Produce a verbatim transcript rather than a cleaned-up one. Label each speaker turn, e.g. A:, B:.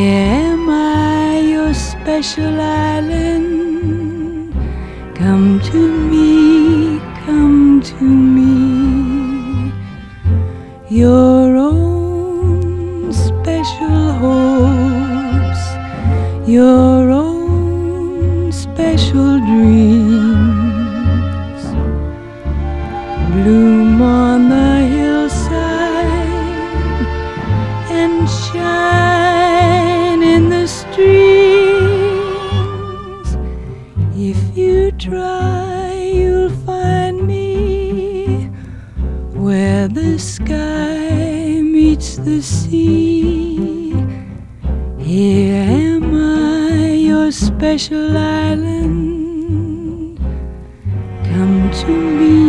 A: Here am I, your special island. Come to me, come to me. Your own special hopes, your own special dreams bloom on the hillside and shine in the streams. If you try, you'll find me where the sky meets the sea. Here am I, your special island. Come to me.